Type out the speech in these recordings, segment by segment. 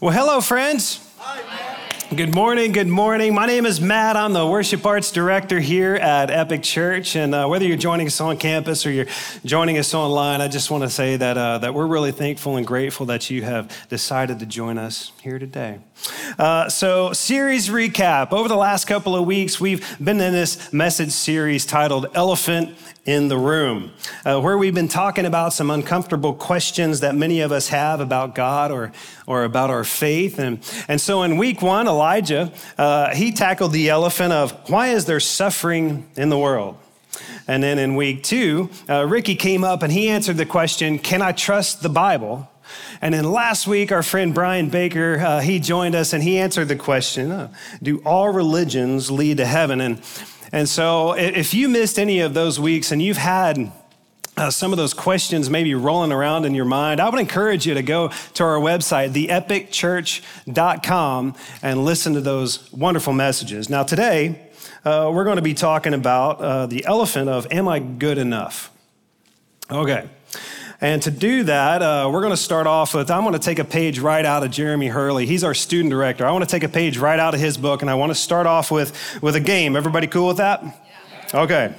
Well, hello, friends. Good morning, good morning. My name is Matt. I'm the worship arts director here at Epic Church. And whether you're joining us on campus or you're joining us online, I just want to say that we're really thankful and grateful that you have decided to join us here today. So series recap. Over the last couple of weeks, we've been in this message series titled Elephant in the Room, where we've been talking about some uncomfortable questions that many of us have about God or about our faith. And so in week one, Elijah, he tackled the elephant of why is there suffering in the world? And then in week two, Ricky came up and he answered the question, can I trust the Bible? And then last week, our friend Brian Baker, he joined us and he answered the question, do all religions lead to heaven? And so if you missed any of those weeks and you've had some of those questions maybe rolling around in your mind, I would encourage you to go to our website, theepicchurch.com, and listen to those wonderful messages. Now today, we're going to be talking about the elephant of, am I good enough? Okay. And to do that, we're going to start off with, I'm going to take a page right out of Jeremy Hurley. He's our student director. I want to take a page right out of his book, and I want to start off with a game. Everybody cool with that? Yeah. Okay.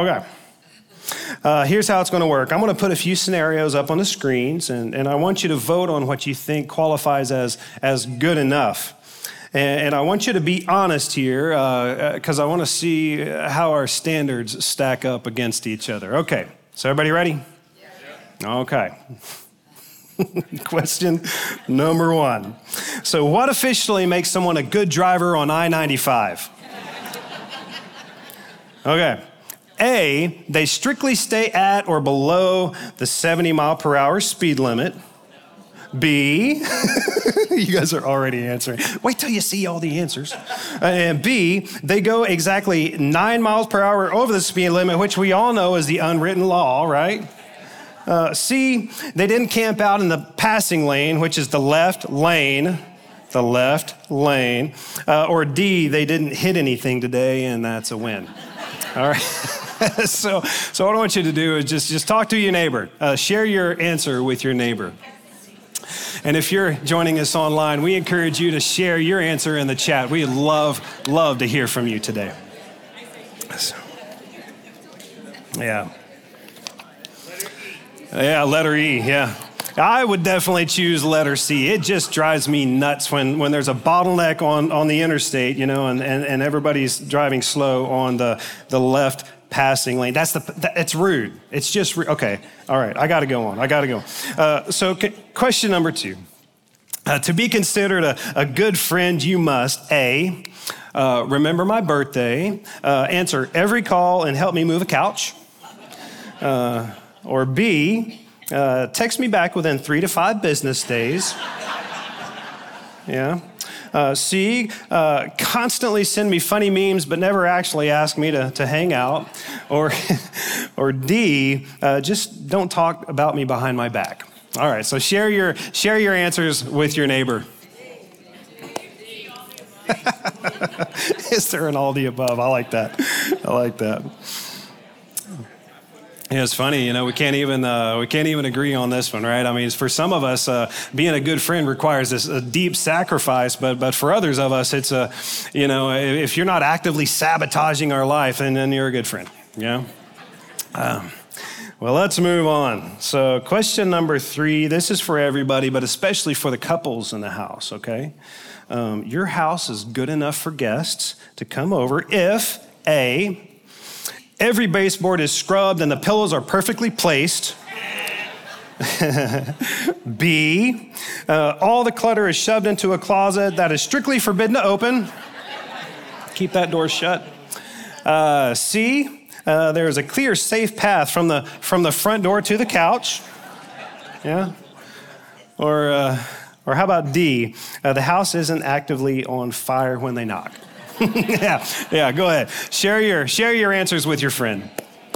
Here's how it's going to work. I'm going to put a few scenarios up on the screens, and I want you to vote on what you think qualifies as good enough. And I want you to be honest here, because I want to see how our standards stack up against each other. Okay, so everybody ready? Okay. Question number one. So what officially makes someone a good driver on I-95? Okay. A, they strictly stay at or below the 70 mile per hour speed limit. B, you guys are already answering. Wait till you see all the answers. And B, they go exactly 9 miles per hour over the speed limit, which we all know is the unwritten law, right? C, they didn't camp out in the passing lane, which is the left lane. Or D, they didn't hit anything today, and that's a win. All right. So what I want you to do is just talk to your neighbor. Share your answer with your neighbor. And if you're joining us online, we encourage you to share your answer in the chat. We'd love to hear from you today. So, yeah. Yeah, letter E, yeah. I would definitely choose letter C. It just drives me nuts when there's a bottleneck on the interstate, and everybody's driving slow on the left passing lane. It's rude. It's just rude. Okay, all right, I gotta go on. So question number two. To be considered a good friend, you must, A, remember my birthday, answer every call and help me move a couch. Or B, text me back within 3 to 5 business days. Yeah. C, constantly send me funny memes, but never actually ask me to hang out. Or D, just don't talk about me behind my back. All right, so share your answers with your neighbor. Is there an all the above? I like that. Yeah, it's funny, we can't even agree on this one, right? I mean, for some of us, being a good friend requires a deep sacrifice, but for others of us, it's if you're not actively sabotaging our life, then you're a good friend, yeah? Well, let's move on. So question number 3, this is for everybody, but especially for the couples in the house, okay? Your house is good enough for guests to come over if, A, every baseboard is scrubbed and the pillows are perfectly placed. B, all the clutter is shoved into a closet that is strictly forbidden to open. Keep that door shut. C, there is a clear, safe path from the front door to the couch. Yeah. Or how about D, the house isn't actively on fire when they knock. Yeah, go ahead. Share your answers with your friend.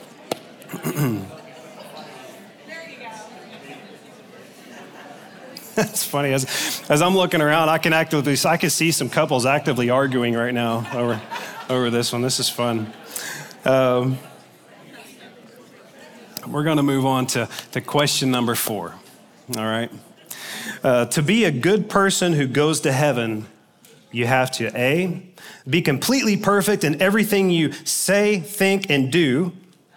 It's funny, as I'm looking around, I can see some couples actively arguing right now over this one. This is fun. We're going to move on to question number 4. All right. to be a good person who goes to heaven, you have to A, be completely perfect in everything you say, think, and do.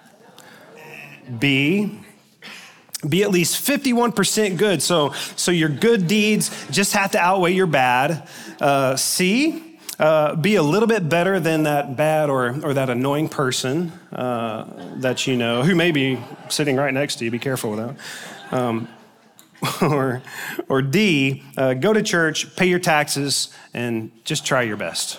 B, be at least 51% good. So your good deeds just have to outweigh your bad. C, be a little bit better than that bad or that annoying person that you know, who may be sitting right next to you. Be careful with that. Or D, go to church, pay your taxes, and just try your best.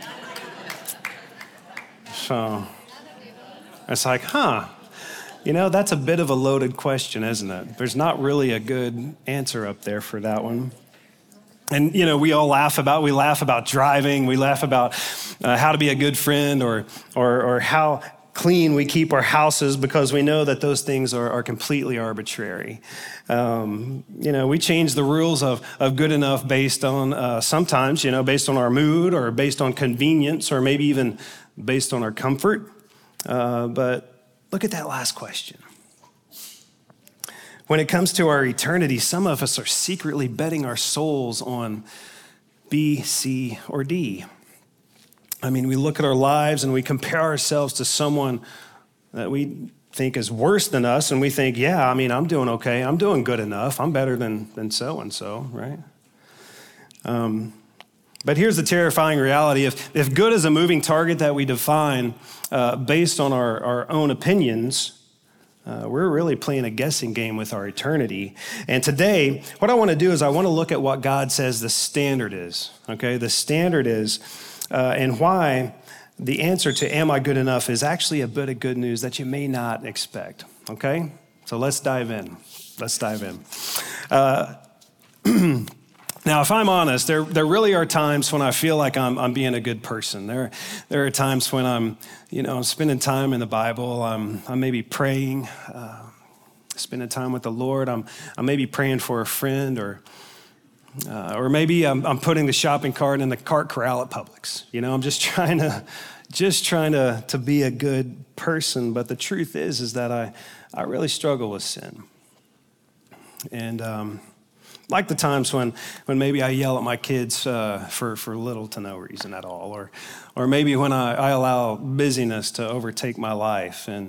So it's like, that's a bit of a loaded question, isn't it? There's not really a good answer up there for that one. And, we all laugh about driving. We laugh about how to be a good friend or how clean we keep our houses, because we know that those things are completely arbitrary. We change the rules of good enough based on sometimes, based on our mood or based on convenience or maybe even based on our comfort. But look at that last question. When it comes to our eternity, some of us are secretly betting our souls on B, C, or D. I mean, we look at our lives and we compare ourselves to someone that we think is worse than us, and we think, I'm doing okay. I'm doing good enough. I'm better than so-and-so, right? But here's the terrifying reality. If good is a moving target that we define based on our own opinions, we're really playing a guessing game with our eternity. And today, what I want to do is I want to look at what God says the standard is, okay? The standard is, and why the answer to am I good enough is actually a bit of good news that you may not expect, okay? So let's dive in. Now, if I'm honest, there really are times when I feel like I'm being a good person. There are times when I'm spending time in the Bible. I'm maybe praying, spending time with the Lord. I'm maybe praying for a friend, or maybe I'm putting the shopping cart in the cart corral at Publix. I'm just trying to be a good person. But the truth is that I really struggle with sin, and like the times when maybe I yell at my kids for little to no reason at all, or maybe when I allow busyness to overtake my life and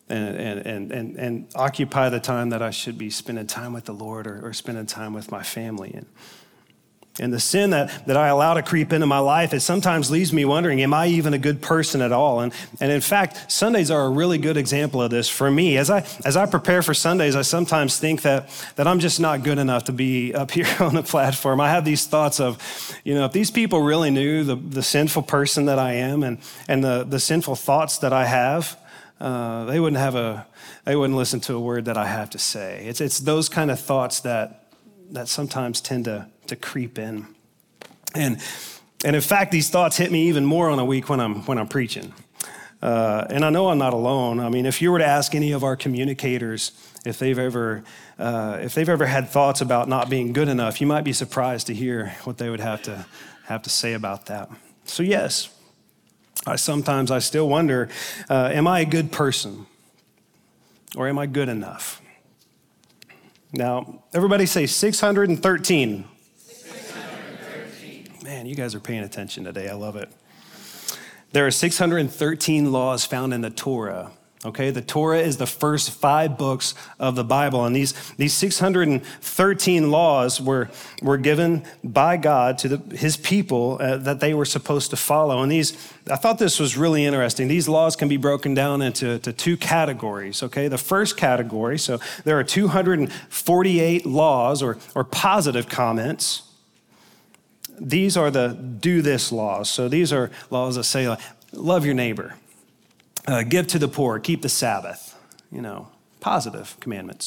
occupy the time that I should be spending time with the Lord or spending time with my family. And the sin that I allow to creep into my life, it sometimes leaves me wondering, am I even a good person at all? And in fact, Sundays are a really good example of this for me. As I prepare for Sundays, I sometimes think that I'm just not good enough to be up here on the platform. I have these thoughts of, if these people really knew the sinful person that I am and the sinful thoughts that I have, they wouldn't listen to a word that I have to say. It's those kind of thoughts that sometimes tend to creep in. And in fact, these thoughts hit me even more on a week when I'm preaching. And I know I'm not alone. I mean, if you were to ask any of our communicators if they've ever had thoughts about not being good enough, you might be surprised to hear what they would have to say about that. So yes, I still wonder, am I a good person? Or am I good enough? Now, everybody say 613. 613. Man, you guys are paying attention today. I love it. There are 613 laws found in the Torah. Okay, the Torah is the first 5 books of the Bible, and these 613 laws were given by God to his people that they were supposed to follow. And I thought this was really interesting. These laws can be broken down into 2 categories. Okay, the first category, so there are 248 laws or positive comments. These are the do this laws. So these are laws that say, love your neighbor. Give to the poor, keep the Sabbath, positive commandments.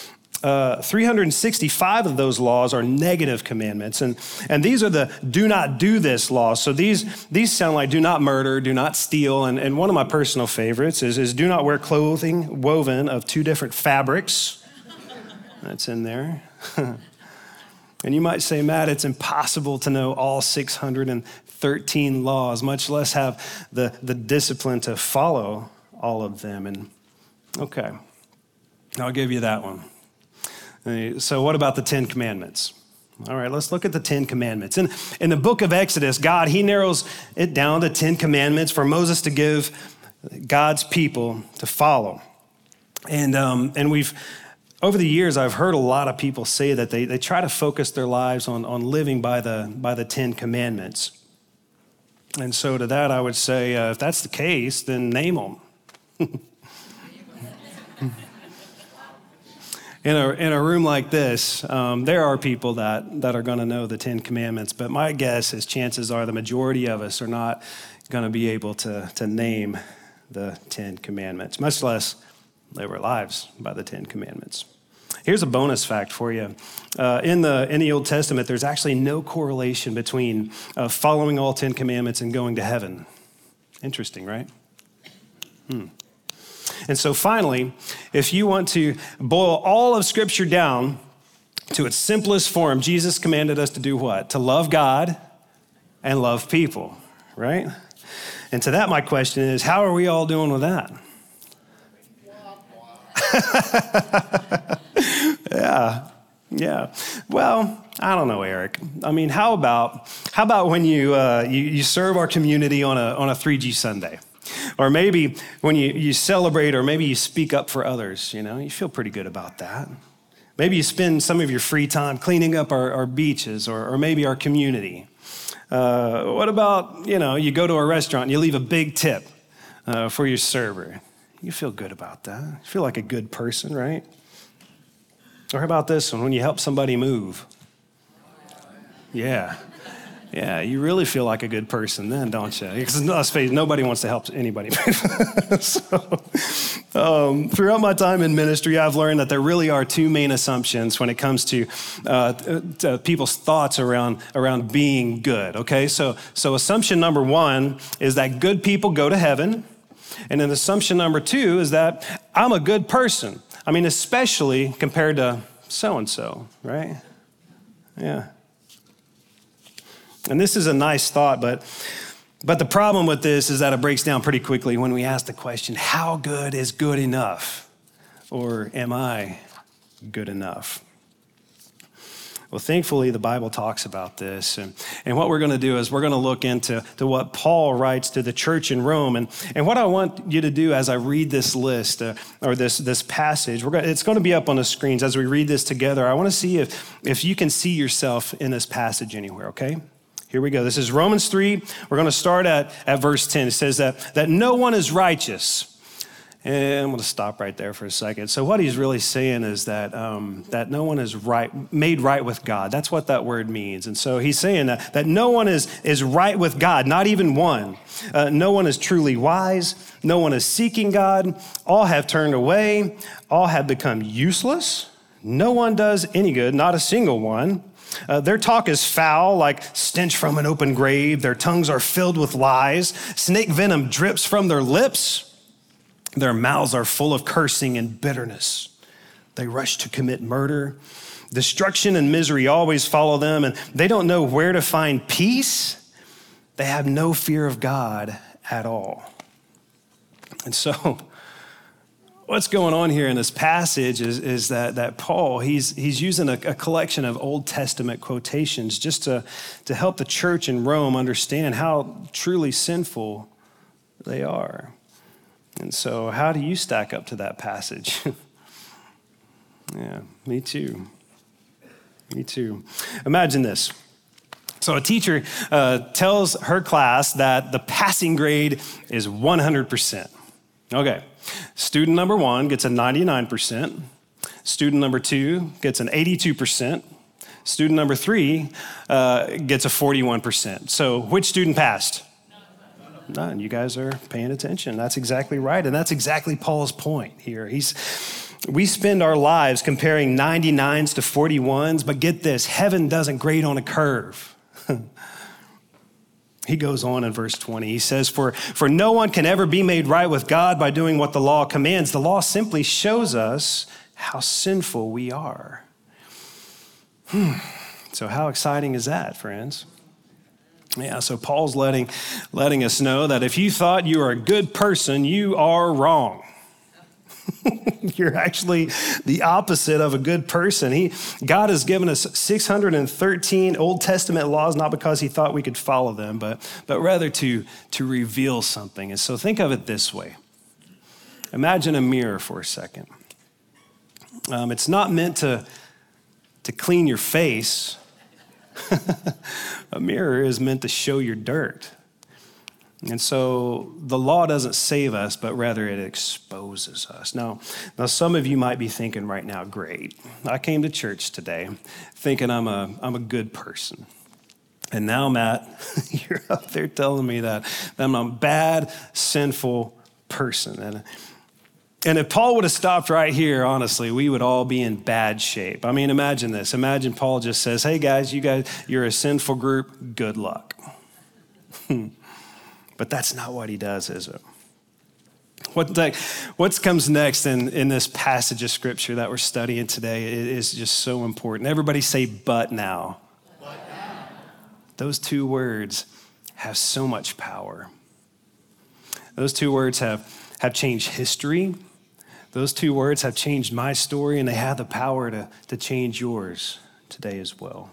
365 of those laws are negative commandments, and these are the do not do this laws. So these sound like do not murder, do not steal, and one of my personal favorites is do not wear clothing woven of 2 different fabrics. That's in there. And you might say, Matt, it's impossible to know all 613 laws, much less have the discipline to follow all of them. And okay, I'll give you that one. So what about the 10 Commandments? All right, let's look at the 10 commandments. In the book of Exodus, God, he narrows it down to 10 commandments for Moses to give God's people to follow. And we've, over the years, I've heard a lot of people say that they try to focus their lives on living by the 10 commandments. And so to that, I would say, if that's the case, then name them. In a room like this, there are people that are going to know the 10 commandments, but my guess is chances are the majority of us are not going to be able to name the 10 commandments, much less live our lives by the 10 commandments. Here's a bonus fact for you. In the Old Testament, there's actually no correlation between following all 10 commandments and going to heaven. Interesting, right? And so finally, if you want to boil all of Scripture down to its simplest form, Jesus commanded us to do what? To love God and love people, right? And to that, my question is, how are we all doing with that? Yeah. Well, I don't know, Eric. I mean, how about when you serve our community on a 3G Sunday? Or maybe when you celebrate, or maybe you speak up for others, you feel pretty good about that. Maybe you spend some of your free time cleaning up our beaches or maybe our community. What about, you go to a restaurant and you leave a big tip for your server. You feel good about that. You feel like a good person, right? Or how about this one, when you help somebody move? Yeah, you really feel like a good person then, don't you? Because let's face it, nobody wants to help anybody. Throughout my time in ministry, I've learned that there really are two main assumptions when it comes to people's thoughts around being good, okay? So assumption number one is that good people go to heaven. And then assumption number two is that I'm a good person. I mean, especially compared to so-and-so, right? Yeah. And this is a nice thought, but the problem with this is that it breaks down pretty quickly when we ask the question, how good is good enough? Or am I good enough? Well, thankfully, the Bible talks about this. And what we're going to do is we're going to look into what Paul writes to the church in Rome. And what I want you to do as I read this list or this passage, it's going to be up on the screens as we read this together. I want to see if you can see yourself in this passage anywhere, okay? Here we go. This is Romans 3. We're going to start at verse 10. It says that no one is righteous. And I'm going to stop right there for a second. So what he's really saying is that no one is made right with God. That's what that word means. And so he's saying that no one is right with God, not even one. No one is truly wise. No one is seeking God. All have turned away. All have become useless. No one does any good, not a single one. Their talk is foul, like stench from an open grave. Their tongues are filled with lies. Snake venom drips from their lips. Their mouths are full of cursing and bitterness. They rush to commit murder. Destruction and misery always follow them, and they don't know where to find peace. They have no fear of God at all. And so what's going on here in this passage is that Paul, he's using a collection of Old Testament quotations just to help the church in Rome understand how truly sinful they are. And so how do you stack up to that passage? Yeah, me too. Imagine this. So a teacher tells her class that the passing grade is 100%. Okay, student number 1 gets a 99%. Student number 2 gets an 82%. Student number 3 gets a 41%. So which student passed? None. You guys are paying attention. That's exactly right. And that's exactly Paul's point here. We spend our lives comparing 99s to 41s, but get this, heaven doesn't grade on a curve. He goes on in verse 20. He says, for no one can ever be made right with God by doing what the law commands. The law simply shows us how sinful we are. So how exciting is that, friends? Yeah, so Paul's letting us know that if you thought you were a good person, you are wrong. You're actually the opposite of a good person. God has given us 613 Old Testament laws, not because he thought we could follow them, but rather to reveal something. And so think of it this way. Imagine a mirror for a second. It's not meant to clean your face. A mirror is meant to show your dirt. And so the law doesn't save us, but rather it exposes us. Now some of you might be thinking right now, great, I came to church today thinking I'm a good person. And now, Matt, you're up there telling me that I'm a bad, sinful person. And if Paul would have stopped right here, honestly, we would all be in bad shape. I mean, imagine this. Imagine Paul just says, hey guys, you're a sinful group, good luck. But that's not what he does, is it? What comes next in this passage of scripture that we're studying today is just so important. Everybody say, but now. But now. Those two words have so much power. Those two words have changed history. Those two words have changed my story, and they have the power to change yours today as well.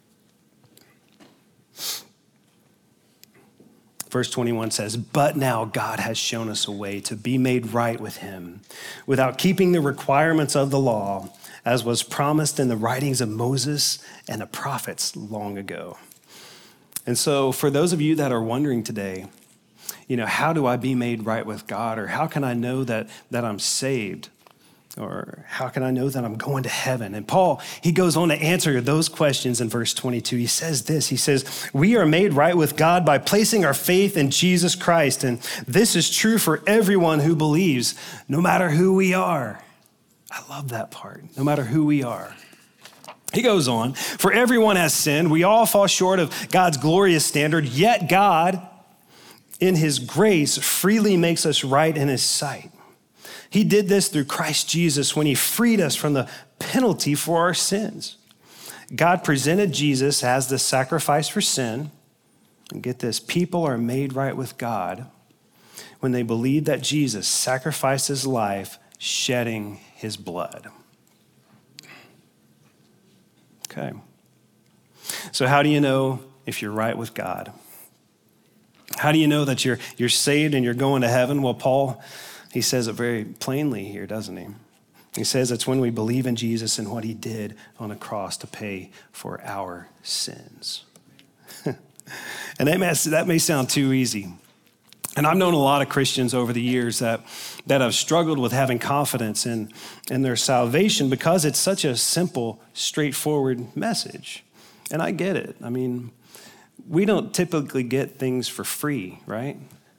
Verse 21 says, but now God has shown us a way to be made right with him without keeping the requirements of the law, as was promised in the writings of Moses and the prophets long ago. And so for those of you that are wondering today, how do I be made right with God? Or how can I know that I'm saved? Or how can I know that I'm going to heaven? And Paul, he goes on to answer those questions in verse 22. He says this, he says, we are made right with God by placing our faith in Jesus Christ. And this is true for everyone who believes, no matter who we are. I love that part, no matter who we are. He goes on, for everyone has sinned. We all fall short of God's glorious standard, yet God, in his grace, freely makes us right in his sight. He did this through Christ Jesus when he freed us from the penalty for our sins. God presented Jesus as the sacrifice for sin. And get this, people are made right with God when they believe that Jesus sacrificed his life, shedding his blood. Okay. So how do you know if you're right with God? How do you know that you're saved and you're going to heaven? Well, Paul, he says it very plainly here, doesn't he? He says it's when we believe in Jesus and what he did on the cross to pay for our sins. And that may sound too easy. And I've known a lot of Christians over the years that have struggled with having confidence in their salvation because it's such a simple, straightforward message. And I get it. I mean, we don't typically get things for free, right?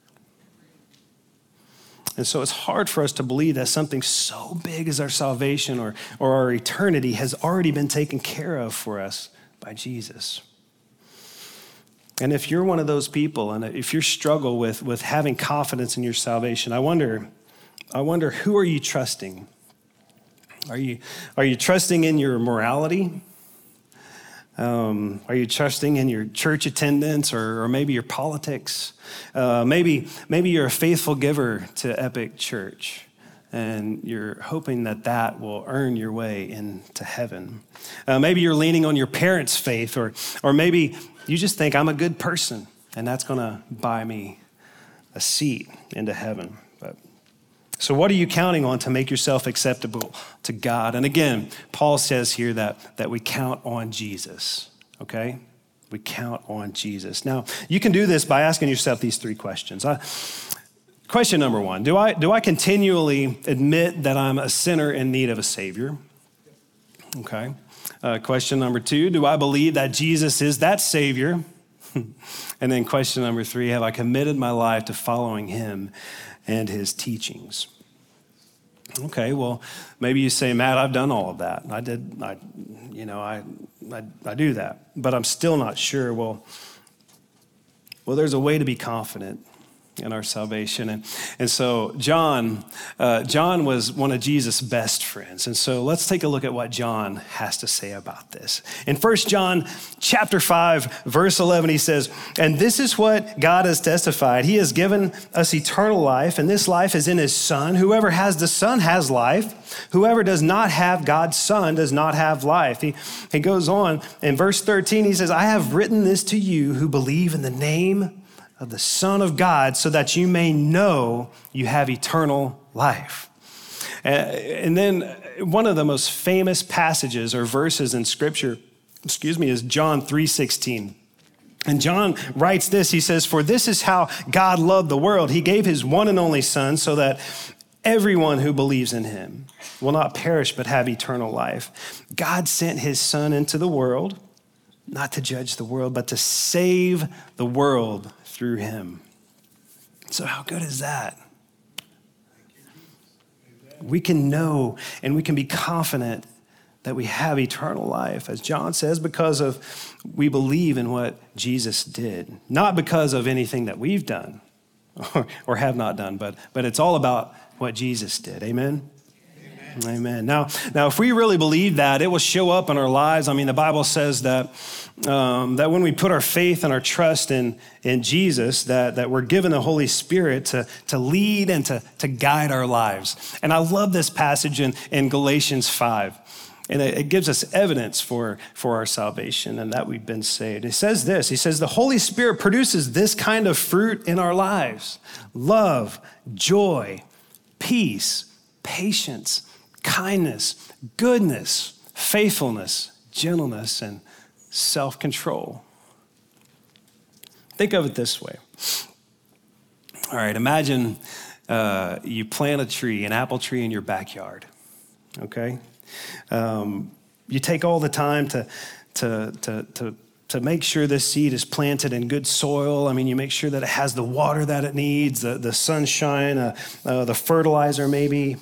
And so it's hard for us to believe that something so big as our salvation or our eternity has already been taken care of for us by Jesus. And if you're one of those people, and if you struggle with having confidence in your salvation, I wonder who are you trusting? Are you trusting in your morality? Are you trusting in your church attendance or maybe your politics? Maybe you're a faithful giver to Epic Church and you're hoping that will earn your way into heaven. Maybe you're leaning on your parents' faith or maybe you just think I'm a good person and that's gonna buy me a seat into heaven. So what are you counting on to make yourself acceptable to God? And again, Paul says here that we count on Jesus, okay? We count on Jesus. Now, you can do this by asking yourself these three questions. Question number one, do I continually admit that I'm a sinner in need of a Savior? Okay. Question number two, do I believe that Jesus is that Savior? And then question number three, have I committed my life to following him and his teachings? Okay, well, maybe you say, Matt, I've done all of that. I do that, but I'm still not sure. Well, there's a way to be confident in our salvation. And so John was one of Jesus' best friends. And so let's take a look at what John has to say about this. In 1 John chapter 5, verse 11, he says, "And this is what God has testified. He has given us eternal life, and this life is in his Son. Whoever has the Son has life. Whoever does not have God's Son does not have life." He goes on in verse 13, he says, "I have written this to you who believe in the name of the Son of God, so that you may know you have eternal life." And then one of the most famous passages or verses in Scripture, is John 3:16. And John writes this, he says, "For this is how God loved the world. He gave his one and only Son so that everyone who believes in him will not perish but have eternal life. God sent his Son into the world, not to judge the world, but to save the world through him." So how good is that? We can know and we can be confident that we have eternal life, as John says, because of we believe in what Jesus did, not because of anything that we've done or have not done, but it's all about what Jesus did. Amen? Amen. Now, if we really believe that, it will show up in our lives. I mean, the Bible says that when we put our faith and our trust in Jesus, that we're given the Holy Spirit to lead and to guide our lives. And I love this passage in Galatians 5. And it gives us evidence for our salvation and that we've been saved. It says this, he says, "The Holy Spirit produces this kind of fruit in our lives: love, joy, peace, patience, kindness, goodness, faithfulness, gentleness, and self-control." Think of it this way. All right, imagine you plant a tree, an apple tree in your backyard, okay? You take all the time to make sure this seed is planted in good soil. I mean, you make sure that it has the water that it needs, the sunshine, the fertilizer maybe.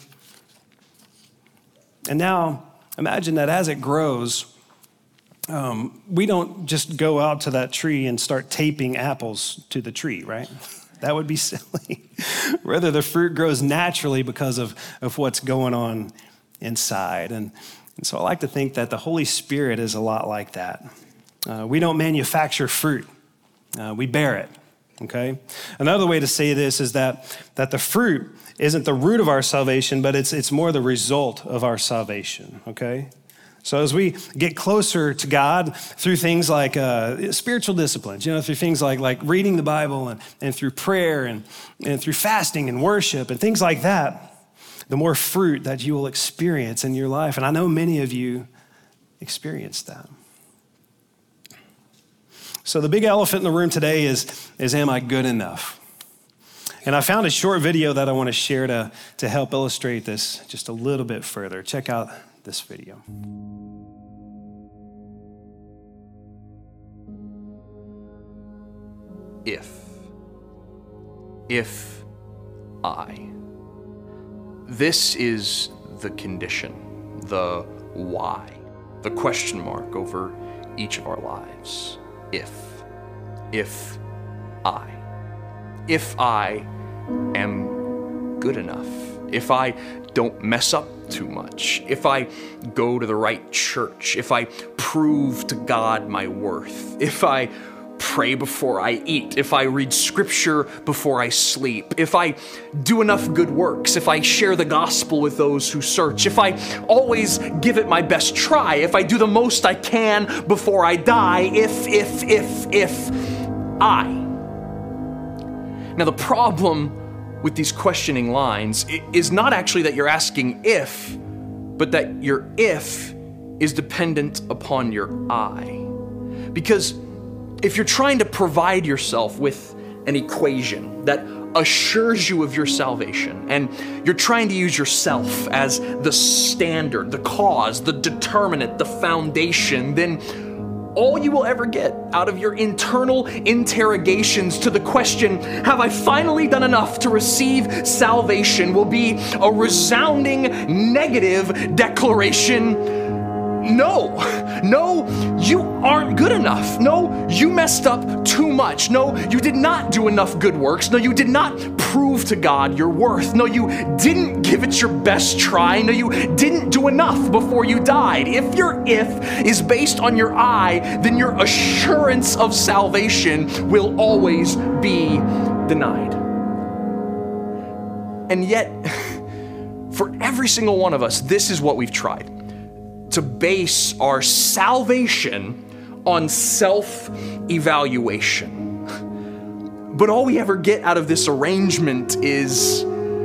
And now imagine that as it grows, we don't just go out to that tree and start taping apples to the tree, right? That would be silly. Rather, the fruit grows naturally because of what's going on inside. And so I like to think that the Holy Spirit is a lot like that. We don't manufacture fruit. We bear it, okay? Another way to say this is that the fruit isn't the root of our salvation, but it's more the result of our salvation, okay? So as we get closer to God through things like spiritual disciplines, through things like reading the Bible and through prayer and through fasting and worship and things like that, the more fruit that you will experience in your life. And I know many of you experience that. So the big elephant in the room today is am I good enough? And I found a short video that I want to share to help illustrate this just a little bit further. Check out this video. If I. This is the condition, the why, the question mark over each of our lives. If I am good enough, if I don't mess up too much, if I go to the right church, if I prove to God my worth, if I pray before I eat, if I read scripture before I sleep, if I do enough good works, if I share the gospel with those who search, if I always give it my best try, if I do the most I can before I die, if I. Now the problem with these questioning lines is not actually that you're asking if, but that your if is dependent upon your I. Because if you're trying to provide yourself with an equation that assures you of your salvation, and you're trying to use yourself as the standard, the cause, the determinant, the foundation, then all you will ever get out of your internal interrogations to the question, have I finally done enough to receive salvation, will be a resounding negative declaration, No, you aren't good enough. No, you messed up too much. No, you did not do enough good works. No, you did not prove to God your worth. No, you didn't give it your best try. No, you didn't do enough before you died. If your if is based on your I, then your assurance of salvation will always be denied. And yet, for every single one of us, this is what we've tried. To base our salvation on self-evaluation. But all we ever get out of this arrangement is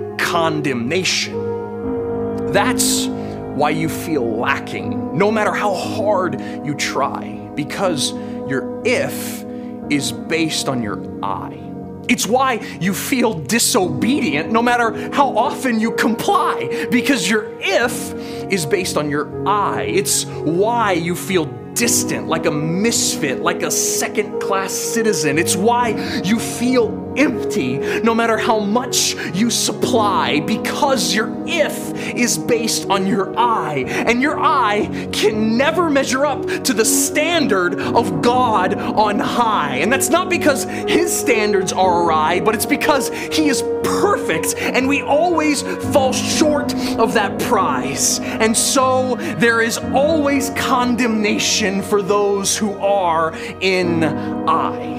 condemnation. That's why you feel lacking, no matter how hard you try, because your if is based on your I. It's why you feel disobedient no matter how often you comply, because your if is based on your I. It's why you feel distant, like a misfit, like a second-class citizen. It's why you feel empty no matter how much you supply, because your if is based on your I, and your I can never measure up to the standard of God on high. And that's not because his standards are awry, but it's because he is perfect, and we always fall short of that prize. And so there is always condemnation for those who are in I.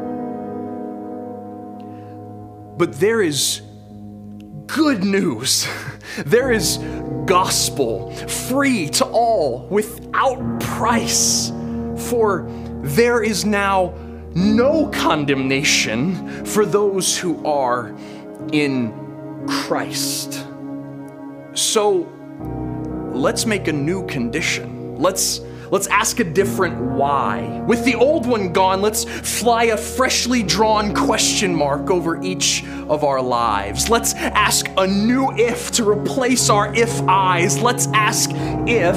But there is good news. There is gospel, free to all, without price. For there is now no condemnation for those who are in Christ. So let's make a new condition. Let's ask a different why. With the old one gone, let's fly a freshly drawn question mark over each of our lives. Let's ask a new if to replace our if I's. Let's ask if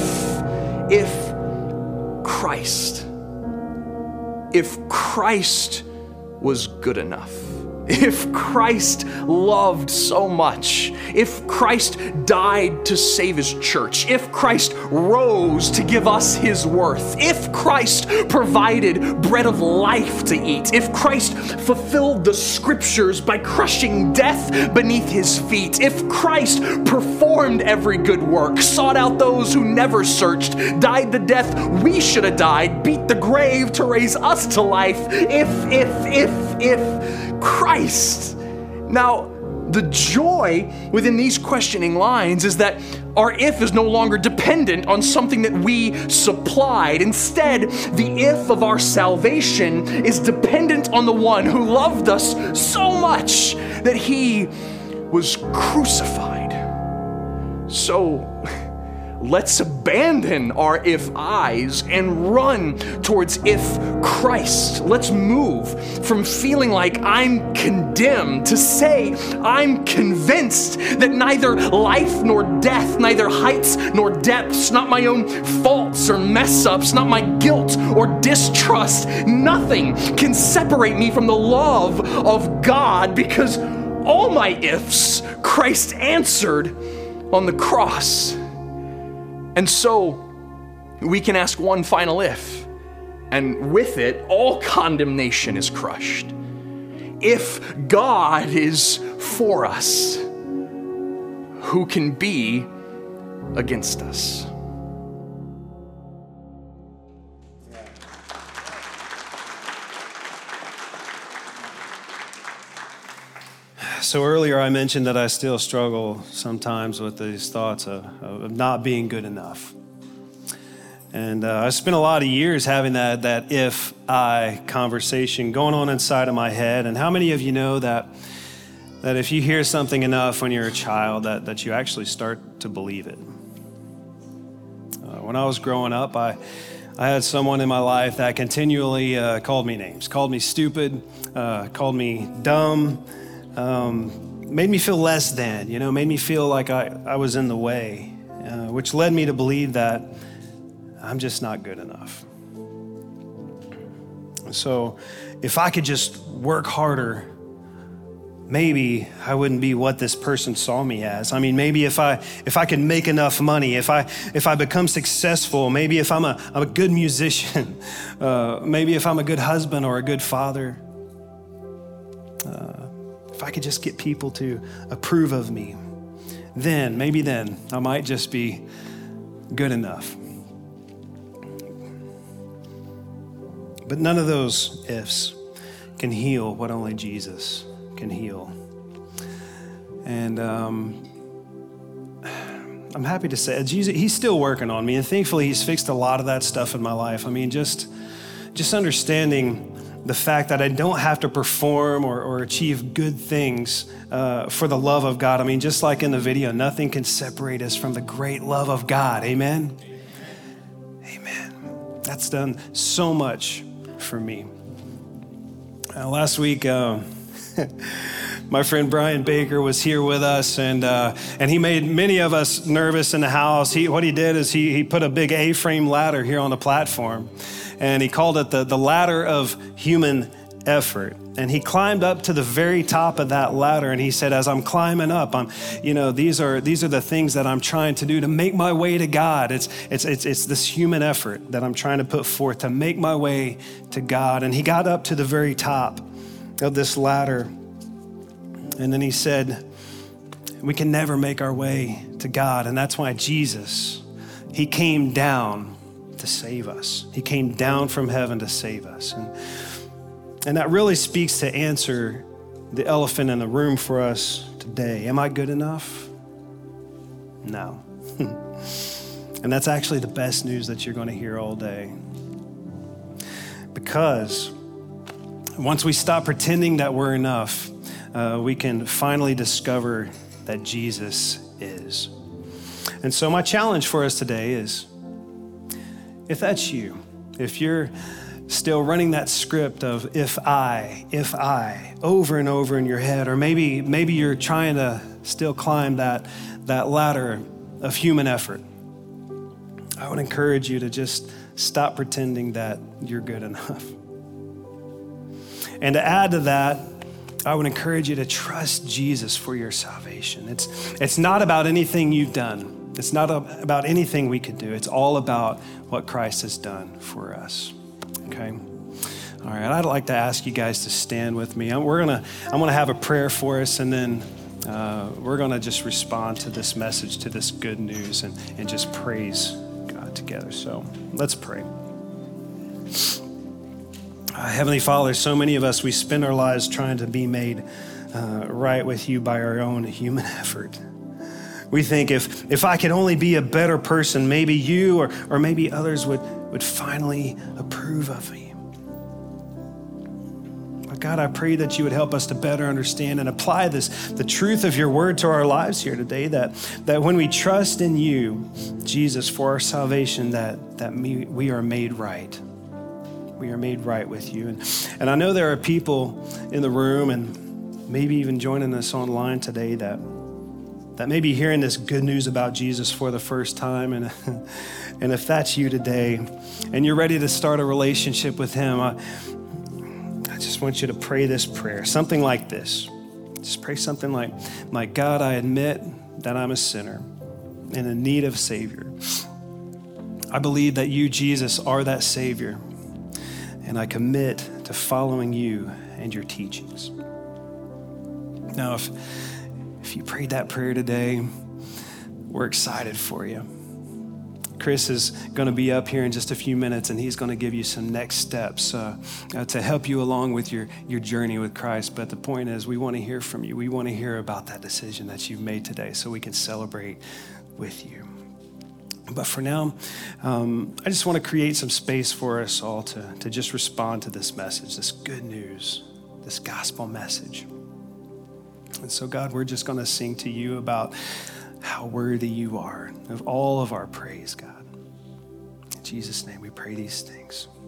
Christ was good enough. If Christ loved so much, if Christ died to save his church, if Christ rose to give us his worth, if Christ provided bread of life to eat, if Christ fulfilled the scriptures by crushing death beneath his feet, if Christ performed every good work, sought out those who never searched, died the death we should have died, beat the grave to raise us to life, if Christ. Now, the joy within these questioning lines is that our if is no longer dependent on something that we supplied. Instead, the if of our salvation is dependent on the one who loved us so much that he was crucified. So, let's abandon our if I's and run towards if Christ. Let's move from feeling like I'm condemned to say I'm convinced that neither life nor death, neither heights nor depths, not my own faults or mess ups, not my guilt or distrust, nothing can separate me from the love of God, because all my ifs Christ answered on the cross. And so we can ask one final if, and with it, all condemnation is crushed. If God is for us, who can be against us? So earlier I mentioned that I still struggle sometimes with these thoughts of not being good enough. And I spent a lot of years having that if-I conversation going on inside of my head. And how many of you know that if you hear something enough when you're a child that you actually start to believe it? When I was growing up, I had someone in my life that continually called me names, called me stupid, called me dumb, made me feel less than, made me feel like I was in the way, which led me to believe that I'm just not good enough. So if I could just work harder, maybe I wouldn't be what this person saw me as. I mean, maybe if I could make enough money, if I become successful, maybe if I'm a good musician, maybe if I'm a good husband or a good father, if I could just get people to approve of me, maybe then I might just be good enough. But none of those ifs can heal what only Jesus can heal. And I'm happy to say Jesus, he's still working on me, and thankfully he's fixed a lot of that stuff in my life. I mean, just understanding the fact that I don't have to perform or achieve good things for the love of God. I mean, just like in the video, nothing can separate us from the great love of God. Amen? Amen. That's done so much for me. Last week, my friend Brian Baker was here with us, and he made many of us nervous in the house. What he did is he put a big A-frame ladder here on the platform, and he called it the ladder of human effort. And he climbed up to the very top of that ladder, and he said, as I'm climbing up, these are the things that I'm trying to do to make my way to God. It's this human effort that I'm trying to put forth to make my way to God. And he got up to the very top of this ladder, and then he said, we can never make our way to God, and that's why Jesus, he came down to save us. He came down from heaven to save us. And that really speaks to answer the elephant in the room for us today. Am I good enough? No. And that's actually the best news that you're going to hear all day. Because once we stop pretending that we're enough, we can finally discover that Jesus is. And so my challenge for us today is, if that's you, if you're still running that script of if I, over and over in your head, or maybe you're trying to still climb that ladder of human effort, I would encourage you to just stop pretending that you're good enough. And to add to that, I would encourage you to trust Jesus for your salvation. It's not about anything you've done. It's not about anything we could do. It's all about what Christ has done for us. Okay. All right. I'd like to ask you guys to stand with me. I'm gonna have a prayer for us, and then we're gonna just respond to this message, to this good news, and just praise God together. So let's pray. Heavenly Father, so many of us, we spend our lives trying to be made right with you by our own human effort. We think if I could only be a better person, maybe you or maybe others would finally approve of me. But God, I pray that you would help us to better understand and apply the truth of your word to our lives here today, that when we trust in you, Jesus, for our salvation, that we are made right. We are made right with you. And I know there are people in the room and maybe even joining us online today that may be hearing this good news about Jesus for the first time. And if that's you today and you're ready to start a relationship with him, I just want you to pray this prayer, something like this. Just pray something like, God, I admit that I'm a sinner and in need of a Savior. I believe that you, Jesus, are that Savior, and I commit to following you and your teachings. Now, if you prayed that prayer today, we're excited for you. Chris is going to be up here in just a few minutes, and he's going to give you some next steps to help you along with your journey with Christ. But the point is, we want to hear from you. We want to hear about that decision that you've made today so we can celebrate with you. But for now, I just want to create some space for us all to just respond to this message, this good news, this gospel message. And so, God, we're just going to sing to you about how worthy you are of all of our praise, God. In Jesus' name, we pray these things.